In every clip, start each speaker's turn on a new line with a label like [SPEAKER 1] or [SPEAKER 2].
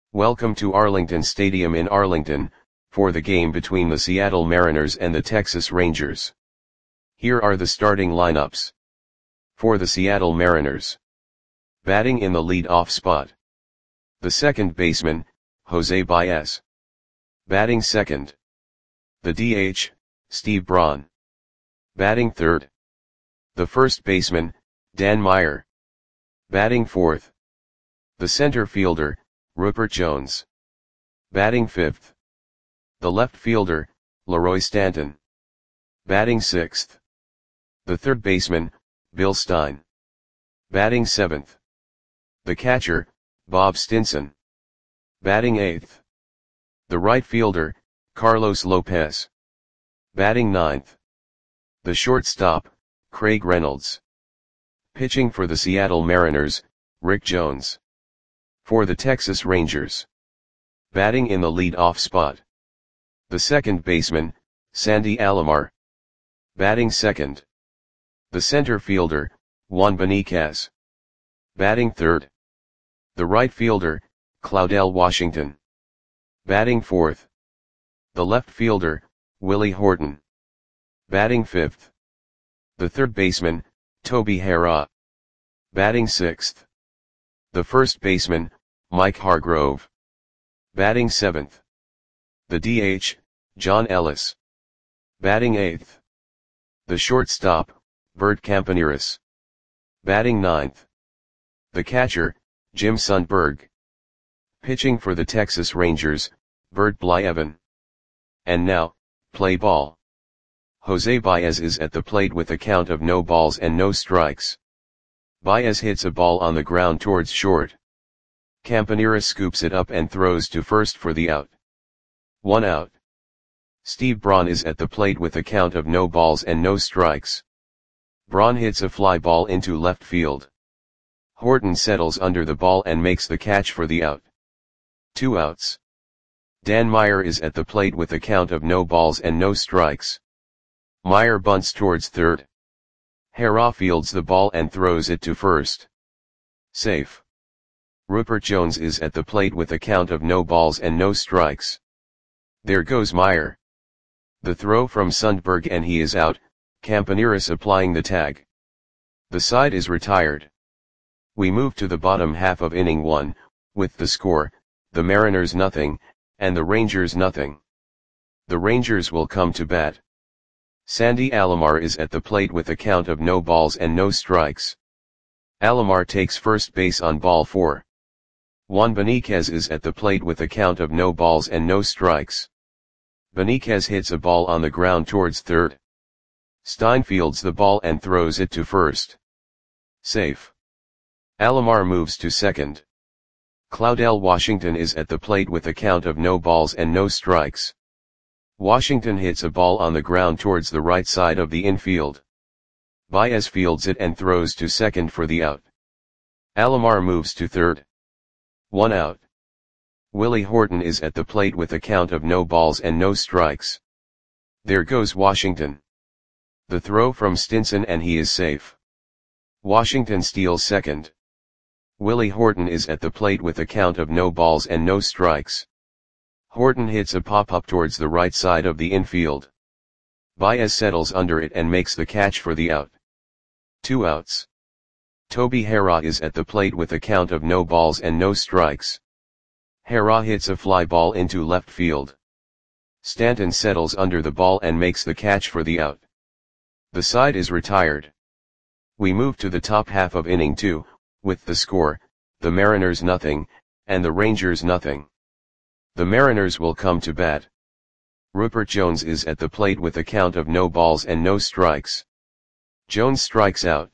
[SPEAKER 1] Welcome to Arlington Stadium in Arlington, for the game between the Seattle Mariners and the Texas Rangers. Here are the starting lineups. For the Seattle Mariners. Batting in the lead-off spot. The second baseman, Jose Baez. Batting second. The DH, Steve Braun. Batting third. The first baseman, Dan Meyer. Batting fourth. The center fielder, Rupert Jones. Batting fifth. The left fielder, Leroy Stanton. Batting sixth. The third baseman, Bill Stein. Batting seventh. The catcher, Bob Stinson. Batting eighth. The right fielder, Carlos Lopez. Batting ninth. The shortstop, Craig Reynolds. Pitching for the Seattle Mariners, Rick Jones. For the Texas Rangers. Batting in the lead-off spot. The second baseman, Sandy Alomar. Batting second. The center fielder, Juan Beniquez. Batting third. The right fielder, Claudell Washington. Batting fourth. The left fielder, Willie Horton. Batting fifth. The third baseman, Toby Harrah. Batting sixth. The first baseman, Mike Hargrove. Batting seventh. The DH, John Ellis. Batting eighth. The shortstop, Bert Campaneris. Batting ninth. The catcher, Jim Sundberg. Pitching for the Texas Rangers, Bert Blyleven. And now, play ball. Jose Baez is at the plate with a count of no balls and no strikes. Baez hits a ball on the ground towards short. Campaneris scoops it up and throws to first for the out. 1 out. Steve Braun is at the plate with a count of no balls and no strikes. Braun hits a fly ball into left field. Horton settles under the ball and makes the catch for the out. 2 outs. Dan Meyer is at the plate with a count of no balls and no strikes. Meyer bunts towards third. Harrah fields the ball and throws it to first. Safe. Rupert Jones is at the plate with a count of no balls and no strikes. There goes Meyer. The throw from Sundberg and he is out, Campaneris applying the tag. The side is retired. We move to the bottom half of inning 1, with the score, the Mariners nothing, and the Rangers nothing. The Rangers will come to bat. Sandy Alomar is at the plate with a count of no balls and no strikes. Alomar takes first base on ball 4. Juan Beniquez is at the plate with a count of no balls and no strikes. Beniquez hits a ball on the ground towards third. Stein fields the ball and throws it to first. Safe. Alomar moves to second. Claudell Washington is at the plate with a count of no balls and no strikes. Washington hits a ball on the ground towards the right side of the infield. Baez fields it and throws to second for the out. Alomar moves to third. 1 out. Willie Horton is at the plate with a count of no balls and no strikes. There goes Washington. The throw from Stinson and he is safe. Washington steals second. Willie Horton is at the plate with a count of no balls and no strikes. Horton hits a pop-up towards the right side of the infield. Baez settles under it and makes the catch for the out. 2 outs. Toby Harrah is at the plate with a count of no balls and no strikes. Harrah hits a fly ball into left field. Stanton settles under the ball and makes the catch for the out. The side is retired. We move to the top half of inning 2, with the score, the Mariners nothing, and the Rangers nothing. The Mariners will come to bat. Rupert Jones is at the plate with a count of no balls and no strikes. Jones strikes out.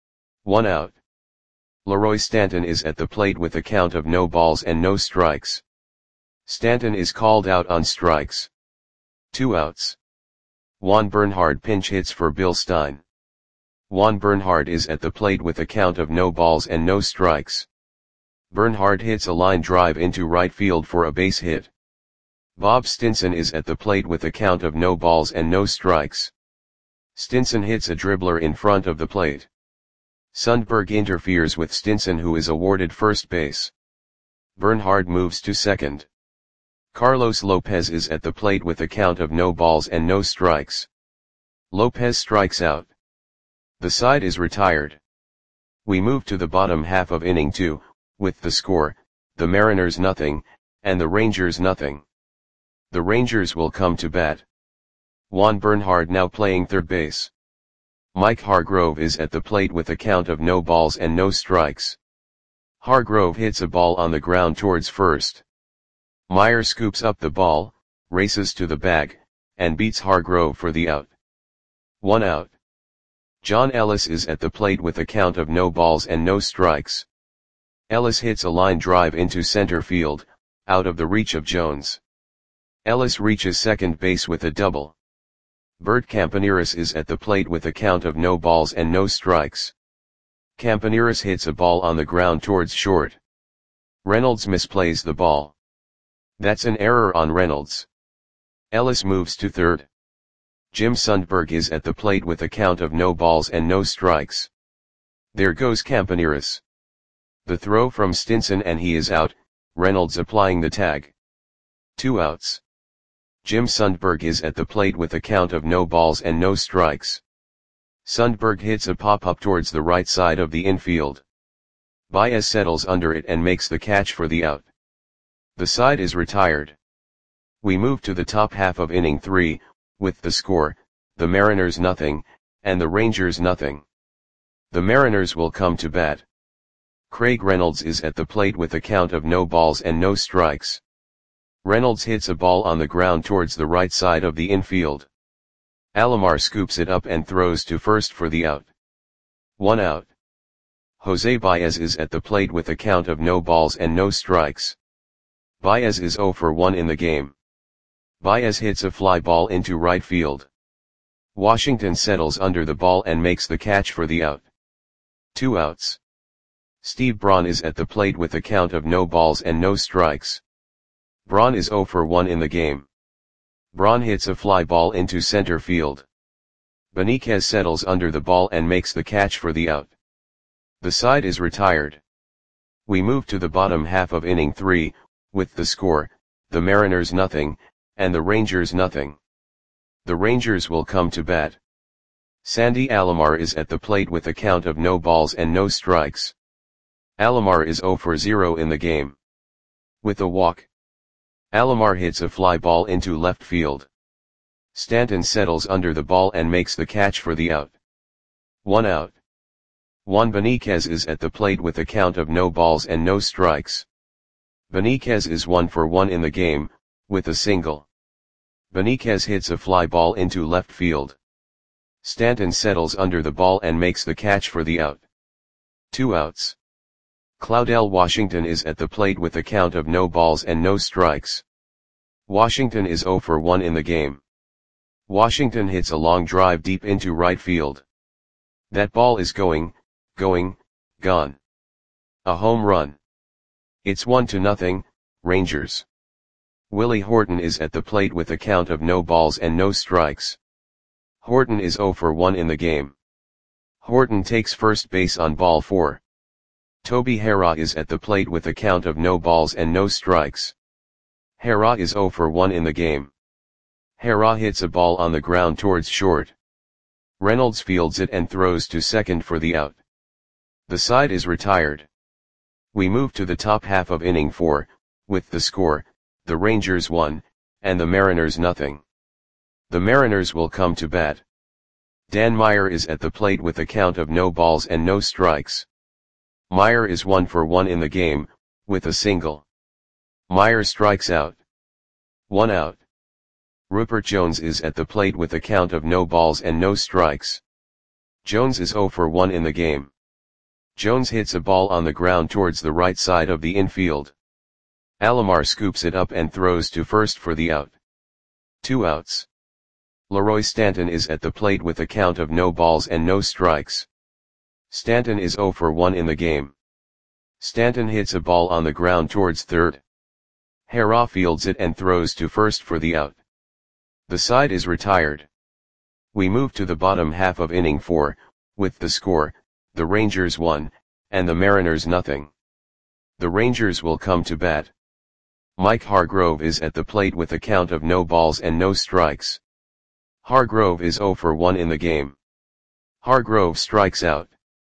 [SPEAKER 1] 1 out. Leroy Stanton is at the plate with a count of no balls and no strikes. Stanton is called out on strikes. 2 outs. Juan Bernhardt pinch hits for Bill Stein. Juan Bernhardt is at the plate with a count of no balls and no strikes. Bernhardt hits a line drive into right field for a base hit. Bob Stinson is at the plate with a count of no balls and no strikes. Stinson hits a dribbler in front of the plate. Sundberg interferes with Stinson, who is awarded first base. Bernhard moves to second. Carlos Lopez is at the plate with a count of no balls and no strikes. Lopez strikes out. The side is retired. We move to the bottom half of inning 2, with the score, the Mariners nothing, and the Rangers nothing. The Rangers will come to bat. Juan Bernhard now playing third base. Mike Hargrove is at the plate with a count of no balls and no strikes. Hargrove hits a ball on the ground towards first. Meyer scoops up the ball, races to the bag, and beats Hargrove for the out. 1 out. John Ellis is at the plate with a count of no balls and no strikes. Ellis hits a line drive into center field, out of the reach of Jones. Ellis reaches second base with a double. Bert Campaneris is at the plate with a count of no balls and no strikes. Campaneris hits a ball on the ground towards short. Reynolds misplays the ball. That's an error on Reynolds. Ellis moves to third. Jim Sundberg is at the plate with a count of no balls and no strikes. There goes Campaneris. The throw from Stinson and he is out, Reynolds applying the tag. 2 outs. Jim Sundberg is at the plate with a count of no balls and no strikes. Sundberg hits a pop-up towards the right side of the infield. Baez settles under it and makes the catch for the out. The side is retired. We move to the top half of inning 3, with the score, the Mariners nothing, and the Rangers nothing. The Mariners will come to bat. Craig Reynolds is at the plate with a count of no balls and no strikes. Reynolds hits a ball on the ground towards the right side of the infield. Alomar scoops it up and throws to first for the out. 1 out. Jose Baez is at the plate with a count of no balls and no strikes. Baez is 0 for 1 in the game. Baez hits a fly ball into right field. Washington settles under the ball and makes the catch for the out. 2 outs. Steve Braun is at the plate with a count of no balls and no strikes. Braun is 0 for 1 in the game. Braun hits a fly ball into center field. Benitez settles under the ball and makes the catch for the out. The side is retired. We move to the bottom half of inning 3, with the score, the Mariners nothing, and the Rangers nothing. The Rangers will come to bat. Sandy Alomar is at the plate with a count of no balls and no strikes. Alomar is 0 for 0 in the game. With a walk. Alomar hits a fly ball into left field. Stanton settles under the ball and makes the catch for the out. 1 out. Juan Benitez is at the plate with a count of no balls and no strikes. Benitez is 1 for 1 in the game, with a single. Benitez hits a fly ball into left field. Stanton settles under the ball and makes the catch for the out. 2 outs. Claudel Washington is at the plate with a count of no balls and no strikes. Washington is 0 for 1 in the game. Washington hits a long drive deep into right field. That ball is gone. A home run. It's 1-0, Rangers. Willie Horton is at the plate with a count of no balls and no strikes. Horton is 0 for 1 in the game. Horton takes first base on ball 4. Toby Harrah is at the plate with a count of no balls and no strikes. Harrah is 0 for 1 in the game. Harrah hits a ball on the ground towards short. Reynolds fields it and throws to second for the out. The side is retired. We move to the top half of inning 4, with the score, the Rangers 1, and the Mariners nothing. The Mariners will come to bat. Dan Meyer is at the plate with a count of no balls and no strikes. Meyer is 1 for 1 in the game, with a single. Meyer strikes out. 1 out. Rupert Jones is at the plate with a count of no balls and no strikes. Jones is 0 for 1 in the game. Jones hits a ball on the ground towards the right side of the infield. Alomar scoops it up and throws to first for the out. 2 outs. Leroy Stanton is at the plate with a count of no balls and no strikes. Stanton is 0 for 1 in the game. Stanton hits a ball on the ground towards third. Harrah fields it and throws to first for the out. The side is retired. We move to the bottom half of inning 4, with the score, the Rangers 1, and the Mariners nothing. The Rangers will come to bat. Mike Hargrove is at the plate with a count of no balls and no strikes. Hargrove is 0 for 1 in the game. Hargrove strikes out.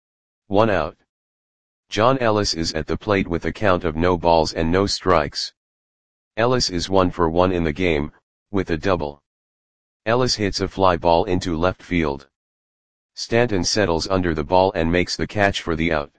[SPEAKER 1] 1 out. John Ellis is at the plate with a count of no balls and no strikes. Ellis is 1 for 1 in the game, with a double. Ellis hits a fly ball into left field. Stanton settles under the ball and makes the catch for the out.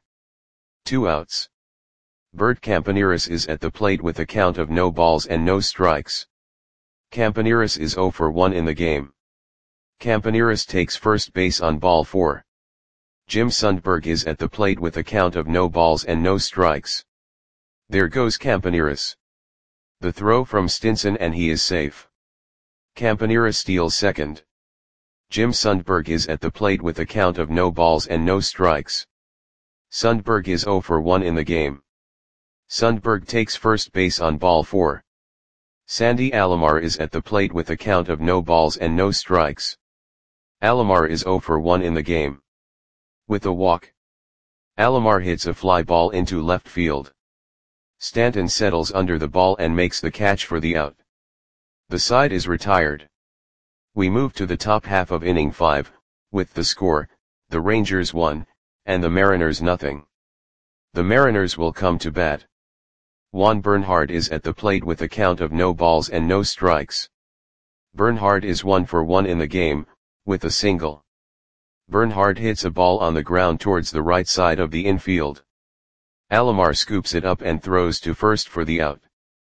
[SPEAKER 1] 2 outs. Bert Campaneris is at the plate with a count of no balls and no strikes. Campaneris is 0 for 1 in the game. Campaneris takes first base on ball 4. Jim Sundberg is at the plate with a count of no balls and no strikes. There goes Campaneris. The throw from Stinson and he is safe. Campaneris steals second. Jim Sundberg is at the plate with a count of no balls and no strikes. Sundberg is 0 for 1 in the game. Sundberg takes first base on ball 4. Sandy Alomar is at the plate with a count of no balls and no strikes. Alomar is 0 for 1 in the game. With a walk. Alomar hits a fly ball into left field. Stanton settles under the ball and makes the catch for the out. The side is retired. We move to the top half of inning 5, with the score, the Rangers 1, and the Mariners nothing. The Mariners will come to bat. Juan Bernhardt is at the plate with a count of no balls and no strikes. Bernhardt is 1 for 1 in the game, with a single. Bernhardt hits a ball on the ground towards the right side of the infield. Alomar scoops it up and throws to first for the out.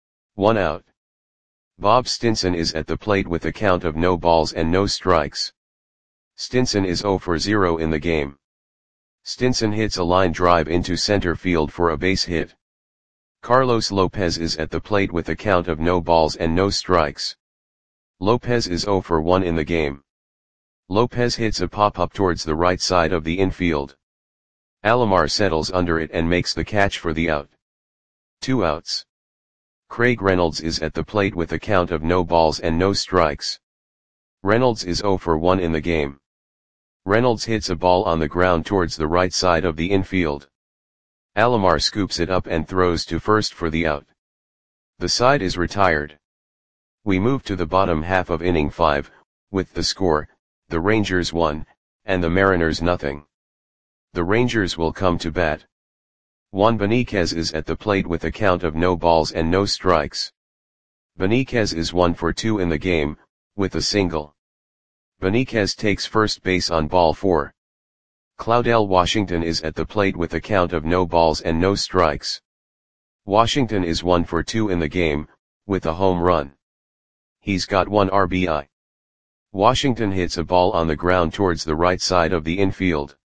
[SPEAKER 1] 1 out. Bob Stinson is at the plate with a count of no balls and no strikes. Stinson is 0 for 0 in the game. Stinson hits a line drive into center field for a base hit. Carlos Lopez is at the plate with a count of no balls and no strikes. Lopez is 0 for 1 in the game. Lopez hits a pop-up towards the right side of the infield. Alomar settles under it and makes the catch for the out. 2 outs. Craig Reynolds is at the plate with a count of no balls and no strikes. Reynolds is 0 for 1 in the game. Reynolds hits a ball on the ground towards the right side of the infield. Alomar scoops it up and throws to first for the out. The side is retired. We move to the bottom half of inning 5, with the score, the Rangers 1, and the Mariners nothing. The Rangers will come to bat. Juan Beniquez is at the plate with a count of no balls and no strikes. Beniquez is 1 for 2 in the game, with a single. Beniquez takes first base on ball 4. Claudel Washington is at the plate with a count of no balls and no strikes. Washington is 1 for 2 in the game, with a home run. He's got 1 RBI. Washington hits a ball on the ground towards the right side of the infield.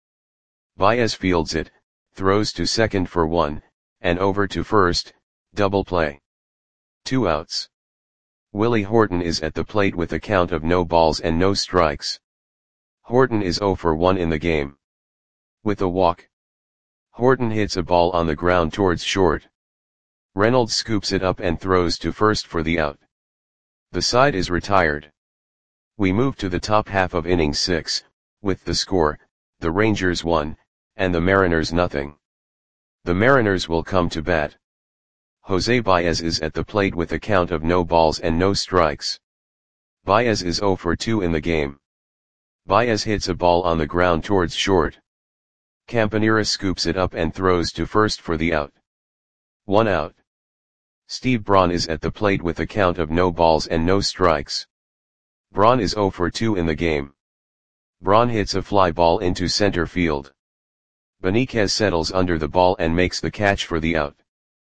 [SPEAKER 1] Baez fields it, throws to second for 1, and over to first, double play. 2 outs. Willie Horton is at the plate with a count of no balls and no strikes. Horton is 0 for 1 in the game. With a walk. Horton hits a ball on the ground towards short. Reynolds scoops it up and throws to first for the out. The side is retired. We move to the top half of inning 6, with the score, the Rangers 1, and the Mariners nothing. The Mariners will come to bat. Jose Baez is at the plate with a count of no balls and no strikes. Baez is 0 for 2 in the game. Baez hits a ball on the ground towards short. Campaneris scoops it up and throws to first for the out. 1 out. Steve Braun is at the plate with a count of no balls and no strikes. Braun is 0 for 2 in the game. Braun hits a fly ball into center field. Beniquez settles under the ball and makes the catch for the out.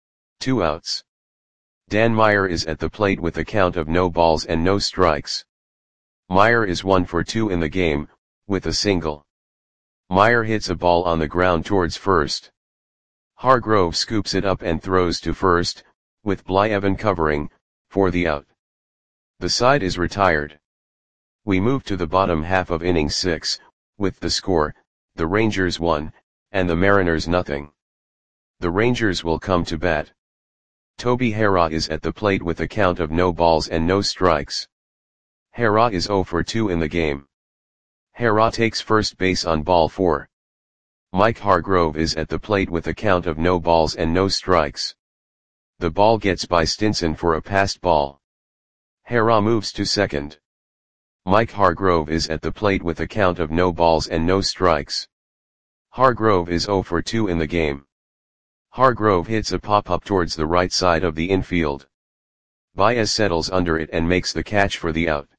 [SPEAKER 1] 2 outs. Dan Meyer is at the plate with a count of no balls and no strikes. Meyer is 1 for 2 in the game, with a single. Meyer hits a ball on the ground towards first. Hargrove scoops it up and throws to first, with Blyevin covering, for the out. The side is retired. We move to the bottom half of inning 6, with the score, the Rangers 1, and the Mariners nothing. The Rangers will come to bat. Toby Harrah is at the plate with a count of no balls and no strikes. Harrah is 0 for 2 in the game. Harrah takes first base on ball 4. Mike Hargrove is at the plate with a count of no balls and no strikes. The ball gets by Stinson for a passed ball. Hara moves to second. Mike Hargrove is at the plate with a count of no balls and no strikes. Hargrove is 0 for 2 in the game. Hargrove hits a pop-up towards the right side of the infield. Baez settles under it and makes the catch for the out.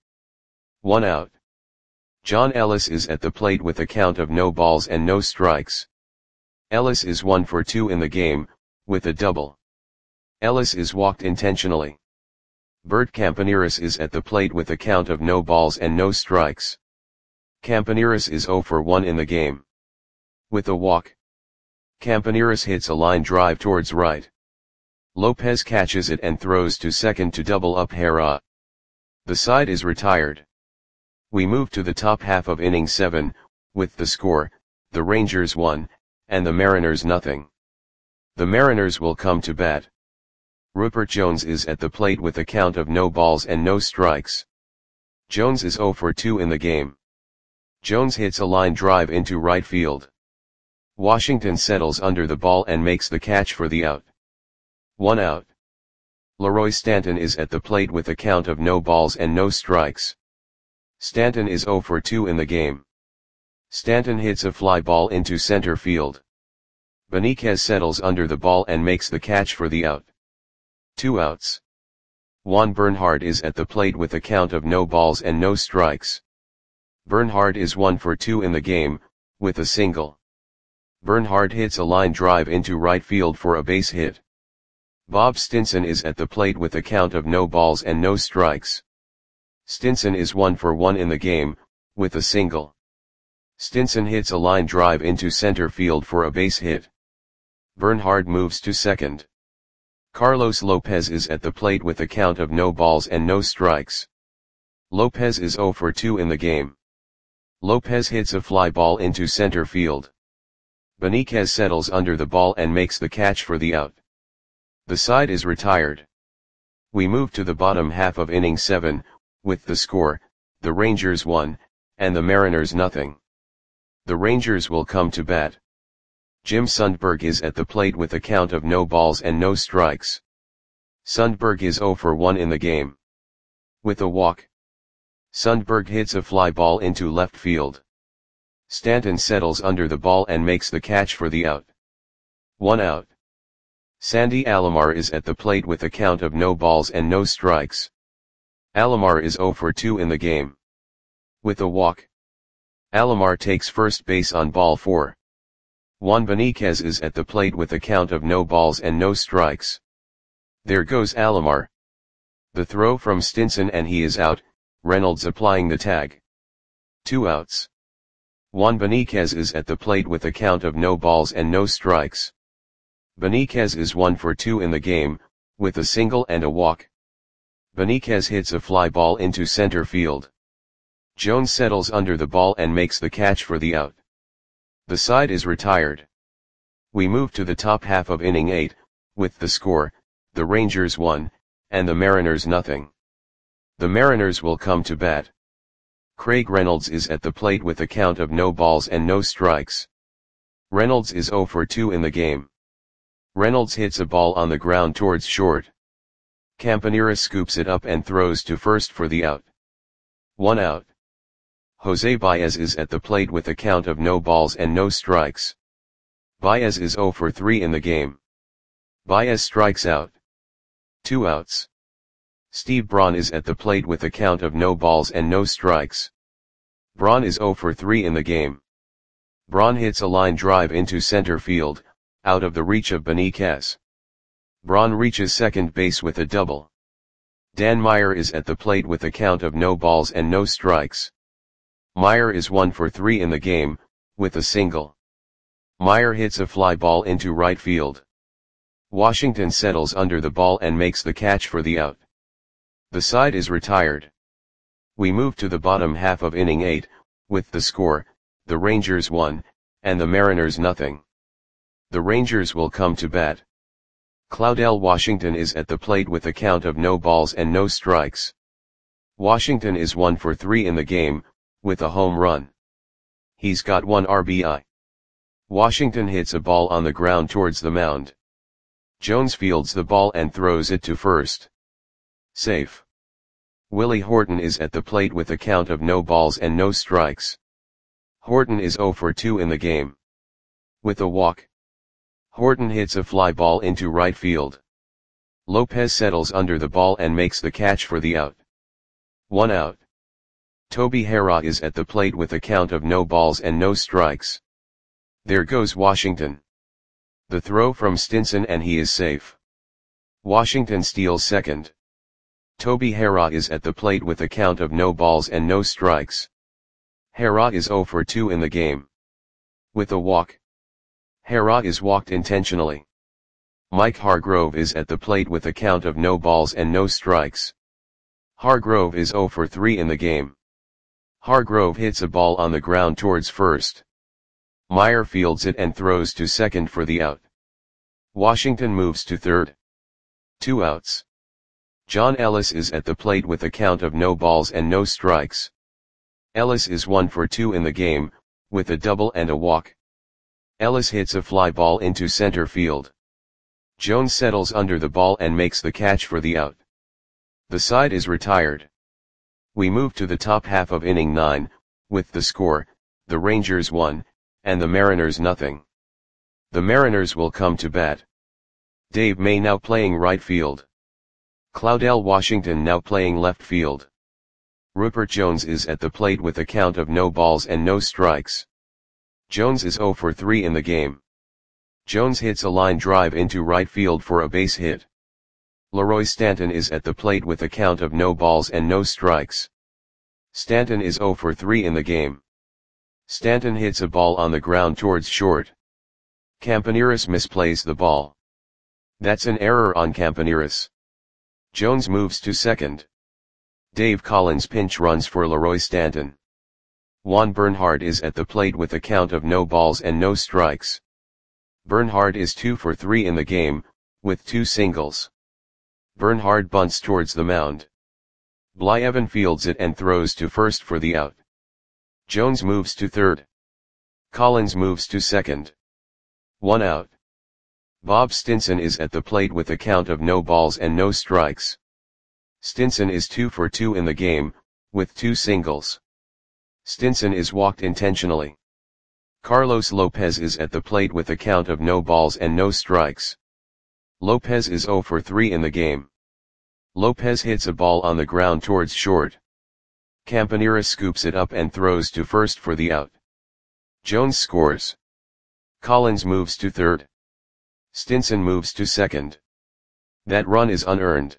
[SPEAKER 1] 1 out. John Ellis is at the plate with a count of no balls and no strikes. Ellis is 1 for 2 in the game, with a double. Ellis is walked intentionally. Bert Campaneris is at the plate with a count of no balls and no strikes. Campaneris is 0 for 1 in the game. With a walk. Campaneris hits a line drive towards right. Lopez catches it and throws to second to double up Hara. The side is retired. We move to the top half of inning 7, with the score, the Rangers 1, and the Mariners nothing. The Mariners will come to bat. Rupert Jones is at the plate with a count of no balls and no strikes. Jones is 0 for 2 in the game. Jones hits a line drive into right field. Washington settles under the ball and makes the catch for the out. 1 out. Leroy Stanton is at the plate with a count of no balls and no strikes. Stanton is 0 for 2 in the game. Stanton hits a fly ball into center field. Benitez settles under the ball and makes the catch for the out. 2 outs. Juan Bernhardt is at the plate with a count of no balls and no strikes. Bernhardt is 1 for 2 in the game, with a single. Bernhardt hits a line drive into right field for a base hit. Bob Stinson is at the plate with a count of no balls and no strikes. Stinson is 1 for 1 in the game, with a single. Stinson hits a line drive into center field for a base hit. Bernhardt moves to second. Carlos Lopez is at the plate with a count of no balls and no strikes. Lopez is 0 for 2 in the game. Lopez hits a fly ball into center field. Benitez settles under the ball and makes the catch for the out. The side is retired. We move to the bottom half of inning 7, with the score, the Rangers 1, and the Mariners nothing. The Rangers will come to bat. Jim Sundberg is at the plate with a count of no balls and no strikes. Sundberg is 0 for 1 in the game. With a walk. Sundberg hits a fly ball into left field. Stanton settles under the ball and makes the catch for the out. 1 out. Sandy Alomar is at the plate with a count of no balls and no strikes. Alomar is 0 for 2 in the game. With a walk. Alomar takes first base on ball 4. Juan Benitez is at the plate with a count of no balls and no strikes. There goes Alomar. The throw from Stinson and he is out, Reynolds applying the tag. 2 outs. Juan Benitez is at the plate with a count of no balls and no strikes. Benitez is 1 for 2 in the game, with a single and a walk. Benitez hits a fly ball into center field. Jones settles under the ball and makes the catch for the out. The side is retired. We move to the top half of inning 8, with the score, the Rangers 1, and the Mariners nothing. The Mariners will come to bat. Craig Reynolds is at the plate with a count of no balls and no strikes. Reynolds is 0 for 2 in the game. Reynolds hits a ball on the ground towards short. Campaneris scoops it up and throws to first for the out. 1 out. Jose Baez is at the plate with a count of no balls and no strikes. Baez is 0 for 3 in the game. Baez strikes out. 2 outs. Steve Braun is at the plate with a count of no balls and no strikes. Braun is 0 for 3 in the game. Braun hits a line drive into center field, out of the reach of Benitez. Braun reaches second base with a double. Dan Meyer is at the plate with a count of no balls and no strikes. Meyer is 1 for 3 in the game, with a single. Meyer hits a fly ball into right field. Washington settles under the ball and makes the catch for the out. The side is retired. We move to the bottom half of inning 8, with the score, the Rangers 1, and the Mariners nothing. The Rangers will come to bat. Claudel Washington is at the plate with a count of no balls and no strikes. Washington is 1 for 3 in the game, with a home run. He's got 1 RBI. Washington hits a ball on the ground towards the mound. Jones fields the ball and throws it to first. Safe. Willie Horton is at the plate with a count of no balls and no strikes. Horton is 0 for 2 in the game. With a walk, Horton hits a fly ball into right field. Lopez settles under the ball and makes the catch for the out. 1 out. Toby Harrah is at the plate with a count of no balls and no strikes. There goes Washington. The throw from Stinson and he is safe. Washington steals second. Toby Harrah is at the plate with a count of no balls and no strikes. Harrah is 0 for 2 in the game. With a walk, Harrah is walked intentionally. Mike Hargrove is at the plate with a count of no balls and no strikes. Hargrove is 0 for 3 in the game. Hargrove hits a ball on the ground towards first. Meyer fields it and throws to second for the out. Washington moves to third. 2 outs. John Ellis is at the plate with a count of no balls and no strikes. Ellis is 1 for 2 in the game, with a double and a walk. Ellis hits a fly ball into center field. Jones settles under the ball and makes the catch for the out. The side is retired. We move to the top half of inning 9, with the score, the Rangers 1, and the Mariners nothing. The Mariners will come to bat. Dave May now playing right field. Claudell Washington now playing left field. Rupert Jones is at the plate with a count of no balls and no strikes. Jones is 0 for 3 in the game. Jones hits a line drive into right field for a base hit. Leroy Stanton is at the plate with a count of no balls and no strikes. Stanton is 0 for 3 in the game. Stanton hits a ball on the ground towards short. Campaneris misplays the ball. That's an error on Campaneris. Jones moves to second. Dave Collins pinch runs for Leroy Stanton. Juan Bernhardt is at the plate with a count of no balls and no strikes. Bernhardt is 2 for 3 in the game, with 2 singles. Bernhardt bunts towards the mound. Blyevin fields it and throws to first for the out. Jones moves to third. Collins moves to second. 1 out. Bob Stinson is at the plate with a count of no balls and no strikes. Stinson is 2 for 2 in the game, with 2 singles. Stinson is walked intentionally. Carlos Lopez is at the plate with a count of no balls and no strikes. Lopez is 0 for 3 in the game. Lopez hits a ball on the ground towards short. Campaneris scoops it up and throws to first for the out. Jones scores. Collins moves to third. Stinson moves to second. That run is unearned.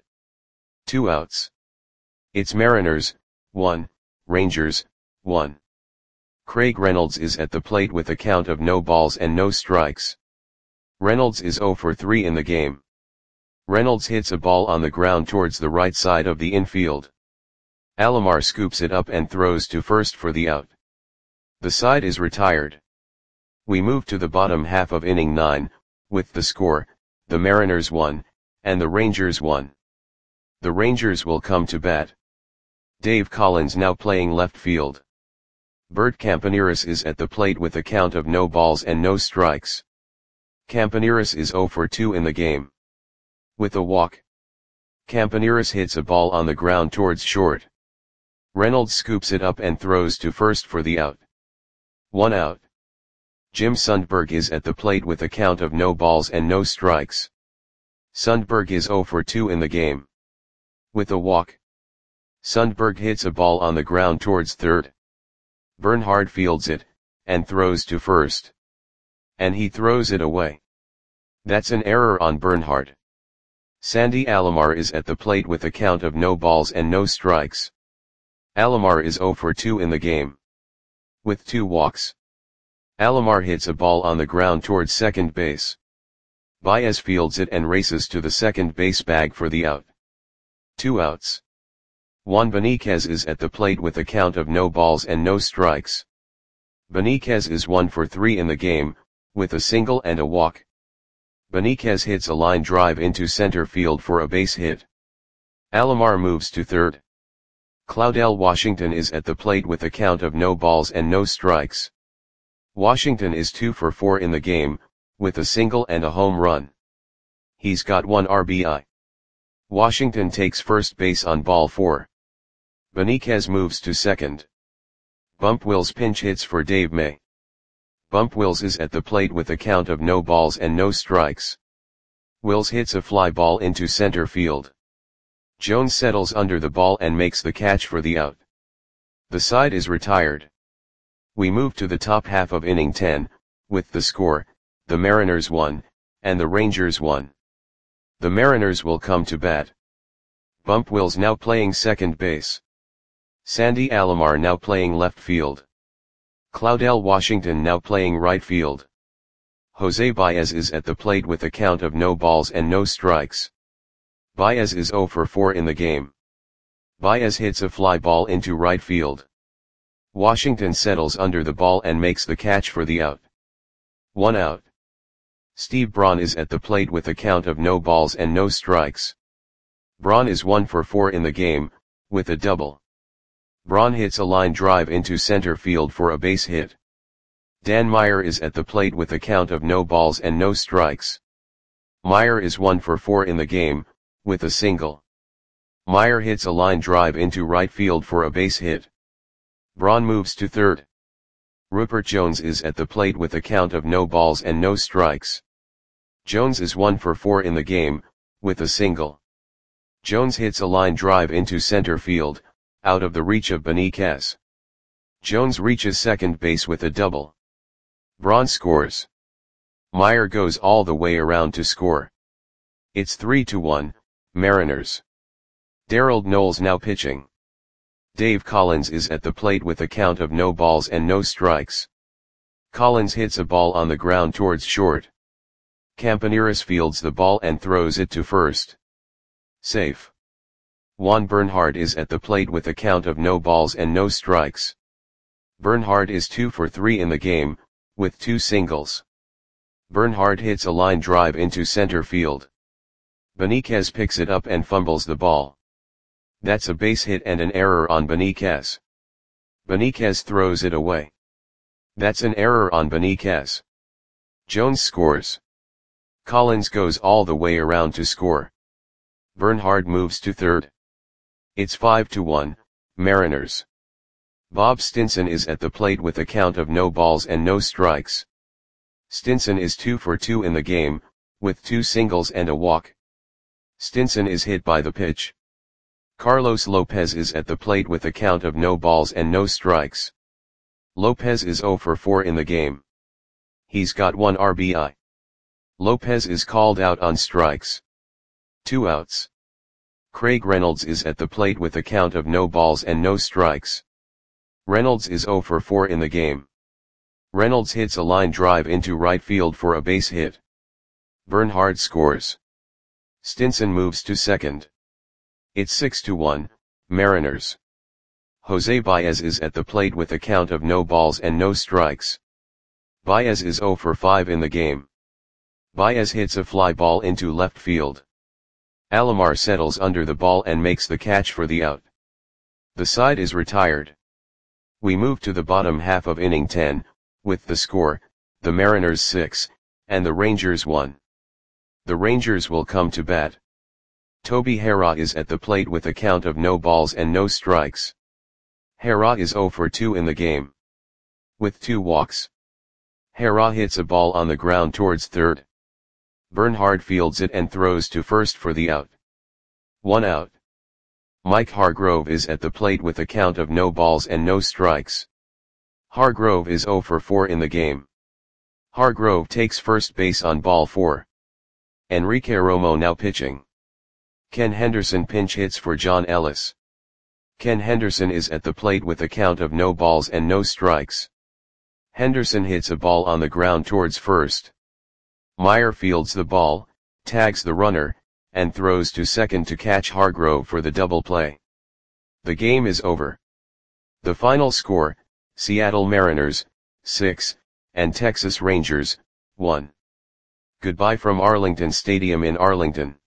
[SPEAKER 1] 2 outs. It's Mariners, 1, Rangers, 1. Craig Reynolds is at the plate with a count of no balls and no strikes. Reynolds is 0 for 3 in the game. Reynolds hits a ball on the ground towards the right side of the infield. Alomar scoops it up and throws to first for the out. The side is retired. We move to the bottom half of inning 9, with the score, the Mariners 1, and the Rangers 1. The Rangers will come to bat. Dave Collins now playing left field. Bert Campaneris is at the plate with a count of no balls and no strikes. Campaneris is 0 for 2 in the game. With a walk, Campaneris hits a ball on the ground towards short. Reynolds scoops it up and throws to first for the out. 1 out. Jim Sundberg is at the plate with a count of no balls and no strikes. Sundberg is 0 for 2 in the game. With a walk, Sundberg hits a ball on the ground towards third. Bernhardt fields it, and throws to first. And he throws it away. That's an error on Bernhardt. Sandy Alomar is at the plate with a count of no balls and no strikes. Alomar is 0 for 2 in the game. With 2 walks, Alomar hits a ball on the ground towards second base. Baez fields it and races to the second base bag for the out. 2 outs. Juan Beniquez is at the plate with a count of no balls and no strikes. Beniquez is 1 for 3 in the game, with a single and a walk. Beniquez hits a line drive into center field for a base hit. Alomar moves to third. Claudell Washington is at the plate with a count of no balls and no strikes. Washington is 2 for 4 in the game, with a single and a home run. He's got 1 RBI. Washington takes first base on ball 4. Benitez moves to second. Bump Wills pinch hits for Dave May. Bump Wills is at the plate with a count of no balls and no strikes. Wills hits a fly ball into center field. Jones settles under the ball and makes the catch for the out. The side is retired. We move to the top half of inning 10, with the score, the Mariners 1, and the Rangers 1. The Mariners will come to bat. Bump Wills now playing second base. Sandy Alomar now playing left field. Claudel Washington now playing right field. Jose Baez is at the plate with a count of no balls and no strikes. Baez is 0 for 4 in the game. Baez hits a fly ball into right field. Washington settles under the ball and makes the catch for the out. 1 out. Steve Braun is at the plate with a count of no balls and no strikes. Braun is 1 for 4 in the game, with a double. Braun hits a line drive into center field for a base hit. Dan Meyer is at the plate with a count of no balls and no strikes. Meyer is 1 for 4 in the game, with a single. Meyer hits a line drive into right field for a base hit. Braun moves to third. Rupert Jones is at the plate with a count of no balls and no strikes. Jones is 1 for 4 in the game, with a single. Jones hits a line drive into center field, out of the reach of Benitez. Jones reaches second base with a double. Braun scores. Meyer goes all the way around to score. It's 3-1, Mariners. Darrell Knowles now pitching. Dave Collins is at the plate with a count of no balls and no strikes. Collins hits a ball on the ground towards short. Campaneris fields the ball and throws it to first. Safe. Juan Bernhardt is at the plate with a count of no balls and no strikes. Bernhardt is 2 for 3 in the game, with 2 singles. Bernhardt hits a line drive into center field. Benitez picks it up and fumbles the ball. That's a base hit and an error on Benitez. Benitez throws it away. That's an error on Benitez. Jones scores. Collins goes all the way around to score. Bernhardt moves to third. It's 5-1, Mariners. Bob Stinson is at the plate with a count of no balls and no strikes. Stinson is 2 for 2 in the game, with 2 singles and a walk. Stinson is hit by the pitch. Carlos Lopez is at the plate with a count of no balls and no strikes. Lopez is 0 for 4 in the game. He's got 1 RBI. Lopez is called out on strikes. 2 outs. Craig Reynolds is at the plate with a count of no balls and no strikes. Reynolds is 0 for 4 in the game. Reynolds hits a line drive into right field for a base hit. Bernhardt scores. Stinson moves to second. It's 6-1, Mariners. Jose Baez is at the plate with a count of no balls and no strikes. Baez is 0 for 5 in the game. Baez hits a fly ball into left field. Alomar settles under the ball and makes the catch for the out. The side is retired. We move to the bottom half of inning 10, with the score, the Mariners 6, and the Rangers 1. The Rangers will come to bat. Toby Harrah is at the plate with a count of no balls and no strikes. Harrah is 0 for 2 in the game. With 2 walks. Harrah hits a ball on the ground towards third. Bernhardt fields it and throws to first for the out. 1 out. Mike Hargrove is at the plate with a count of no balls and no strikes. Hargrove is 0 for 4 in the game. Hargrove takes first base on ball 4. Enrique Romo now pitching. Ken Henderson pinch hits for John Ellis. Ken Henderson is at the plate with a count of no balls and no strikes. Henderson hits a ball on the ground towards first. Meyer fields the ball, tags the runner, and throws to second to catch Hargrove for the double play. The game is over. The final score, Seattle Mariners, 6, and Texas Rangers, 1. Goodbye from Arlington Stadium in Arlington.